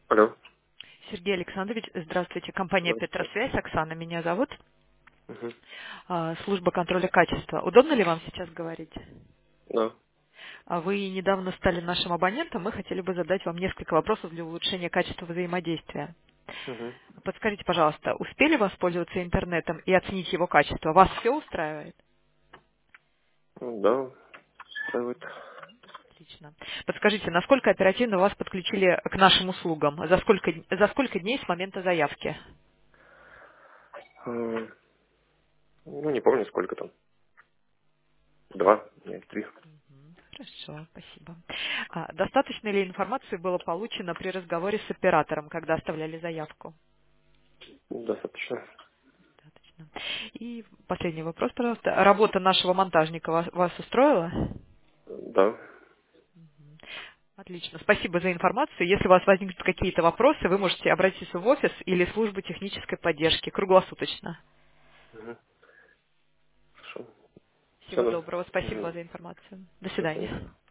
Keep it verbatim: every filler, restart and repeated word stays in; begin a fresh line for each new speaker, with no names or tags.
Алло.
Сергей Александрович, здравствуйте. Компания
Здравствуйте.
«Петросвязь», Оксана меня зовут.
Угу.
А, Служба контроля качества. Удобно ли вам сейчас говорить?
Да.
А Вы недавно стали нашим абонентом. Мы хотели бы задать вам несколько вопросов для улучшения качества взаимодействия.
Угу.
Подскажите, пожалуйста, успели воспользоваться интернетом и оценить его качество? Вас все устраивает?
Да, устраивает.
Отлично. Подскажите, насколько оперативно вас подключили к нашим услугам? За сколько, за сколько дней с момента заявки?
М, Ну, не помню, сколько там. Два, нет, три.
Мгм. Хорошо, спасибо. А, достаточно ли информации было получено при разговоре с оператором, когда оставляли заявку?
Достаточно.
Достаточно. И последний вопрос, пожалуйста. Работа нашего монтажника вас, вас устроила?
Да.
Мгм. Отлично. Спасибо за информацию. Если у вас возникнут какие-то вопросы, вы можете обратиться в офис или службу технической поддержки круглосуточно.
Угу. Хорошо. Все,
Всего
да.
доброго. Спасибо
Угу.
за информацию. До
До свидания.
свидания.